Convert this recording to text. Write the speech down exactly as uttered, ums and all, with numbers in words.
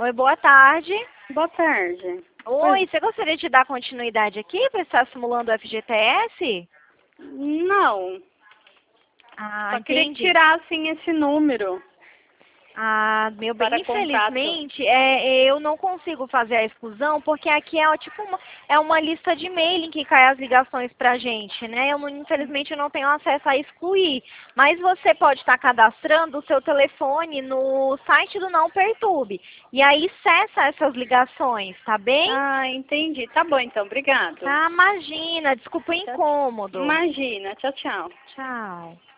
Oi, boa tarde. Boa tarde. Oi, você gostaria de dar continuidade aqui para estar simulando o F G T S? Não. Ah, Só queria entendi. tirar, assim, esse número. Ah, meu bem, Para infelizmente, é, eu não consigo fazer a exclusão, porque aqui é tipo uma, é uma lista de mailing que cai as ligações pra gente, né? Eu, não- infelizmente, eu não tenho acesso a excluir. Mas você pode estar cadastrando o seu telefone no site do Não Perturbe. E aí cessa essas ligações, tá bem? Ah, entendi. Tá bom, então. Obrigado. Tá, imagina, desculpa o incômodo. Imagina. Tchau, tchau. Tchau.